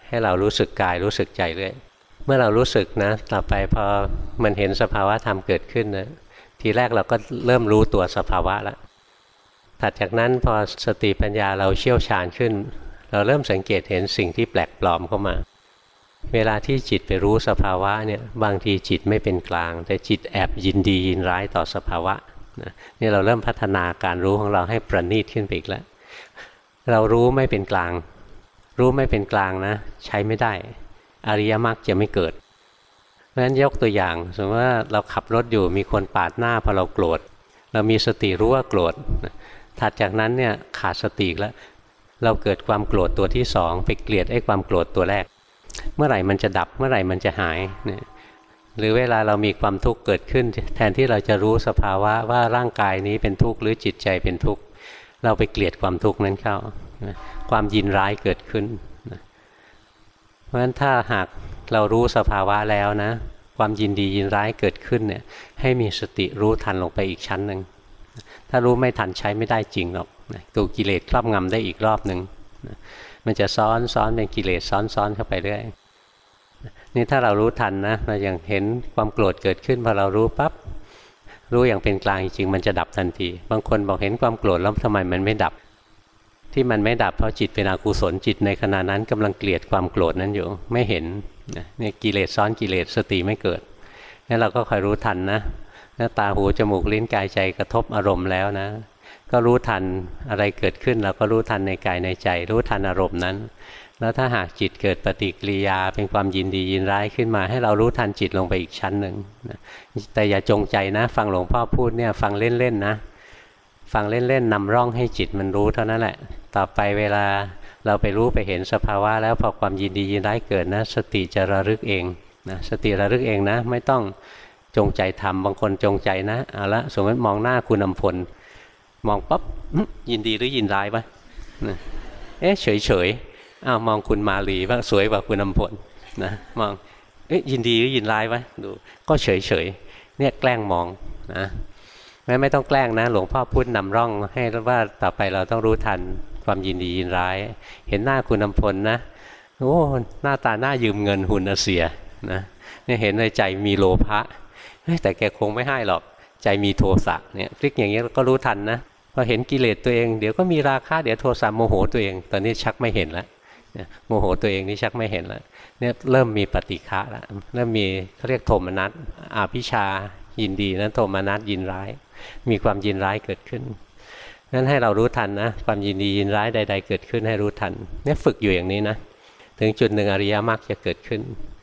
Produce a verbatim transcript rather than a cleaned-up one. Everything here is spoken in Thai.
ให้เรารู้สึกกายรู้สึกใจเรื่อยเมื่อเรารู้สึกนะต่อไปพอมันเห็นสภาวะธรรมเกิดขึ้นนะทีแรกเราก็เริ่มรู้ตัวสภาวะแล้วถัดจากนั้นพอสติปัญญาเราเชี่ยวชาญขึ้นเราเริ่มสังเกตเห็นสิ่งที่แปลกปลอมเข้ามาเวลาที่จิตไปรู้สภาวะเนี่ยบางทีจิตไม่เป็นกลางแต่จิตแอบยินดียินร้ายต่อสภาวะนะนี่เราเริ่มพัฒนาการรู้ของเราให้ประณีตขึ้นไปอีกแล้วเรารู้ไม่เป็นกลางรู้ไม่เป็นกลางนะใช้ไม่ได้อริยมรรคจะไม่เกิดเพราะฉะนั้นยกตัวอย่างสมมติว่าเราขับรถอยู่มีคนปาดหน้าพอเราโกรธเรามีสติรู้ว่าโกรธถัดจากนั้นเนี่ยขาดสติแล้วเราเกิดความโกรธตัวที่สองไปเกลียดไอ้ความโกรธตัวแรกเมื่อไหร่มันจะดับเมื่อไหร่มันจะหายเนี่ยหรือเวลาเรามีความทุกข์เกิดขึ้นแทนที่เราจะรู้สภาวะว่าร่างกายนี้เป็นทุกข์หรือจิตใจเป็นทุกข์เราไปเกลียดความทุกข์นั้นเข้าความยินร้ายเกิดขึ้นเพราะฉะนั้นถ้าหากเรารู้สภาวะแล้วนะความยินดียินร้ายเกิดขึ้นเนี่ยให้มีสติรู้ทันลงไปอีกชั้นหนึ่งถ้ารู้ไม่ทันใช้ไม่ได้จริงหรอกถูกกิเลสครอบงำได้อีกรอบหนึ่งมันจะซ้อนซ้อนเป็นกิเลสซ้อนซ้อนเข้าไปเรื่อยนี่ถ้าเรารู้ทันนะเราอย่างเห็นความโกรธเกิดขึ้นพอเรารู้ปั๊บรู้อย่างเป็นกลางจริงๆมันจะดับทันทีบางคนบอกเห็นความโกรธแล้วทำไมมันไม่ดับที่มันไม่ดับเพราะจิตเป็นอกุศลจิตในขณะนั้นกำลังเกลียดความโกรธนั้นอยู่ไม่เห็นเนี่ยกิเลสซ้อนกิเลสสติไม่เกิดนี่เราก็คอยรู้ทันนะแล้วตาหูจมูกลิ้นกายใจกระทบอารมณ์แล้วนะก็รู้ทันอะไรเกิดขึ้นเราก็รู้ทันในกายในใจรู้ทันอารมณ์นั้นแล้วถ้าหากจิตเกิดปฏิกิริยาเป็นความยินดียินร้ายขึ้นมาให้เรารู้ทันจิตลงไปอีกชั้นหนึ่งแต่อย่าจงใจนะฟังหลวงพ่อพูดเนี่ยฟังเล่นๆนะฟังเล่นๆนำร่องให้จิตมันรู้เท่านั้นแหละต่อไปเวลาเราไปรู้ไปเห็นสภาวะแล้วพอความยินดียินร้ายเกิดนะสติจะระลึกเองนะสติระลึกเองนะไม่ต้องจงใจทำบางคนจงใจนะเอาละสมมติมองหน้าคุณอำพลมองปั๊บยินดีหรือยินร้ายวะเอ๊ะเฉยเฉยอ้าวมองคุณมาลีว่าสวยกว่าคุณอำพลนะมองเอ๊ะยินดีหรือยินร้ายวะดูก็เฉยเฉยเนี่ยแกล้งมองนะแม้ไม่ต้องแกล้งนะหลวงพ่อพูดนำร่องให้ว่าต่อไปเราต้องรู้ทันความยินดียินร้ายเห็นหน้าคุณอำพลนะโอ้หน้าตาหน้ายืมเงินหุ่นเสียนะเนี่ยเห็นในใจมีโลภะแต่แกคงไม่ให้หรอกใจมีโทสะเนี่ยพลิกอย่างนี้ก็รู้ทันนะพอเห็นกิเลสตัวเองเดี๋ยวก็มีราคะเดี๋ยวโทสะโมโหตัวเองตอนนี้ชักไม่เห็นแล้วโมโหตัวเองนี่ชักไม่เห็นแล้วเนี่ยเริ่มมีปฏิฆะแล้วเริ่มมีเขาเรียกโทมนัสอภิชายินดีนั้นโทมนัสยินร้ายมีความยินร้ายเกิดขึ้นนั้นให้เรารู้ทันนะความยินดียินร้ายใดๆเกิดขึ้นให้รู้ทันเนี่ยฝึกอยู่อย่างนี้นะถึงจุดหนึ่งอริยมรรคจะเกิดขึ้น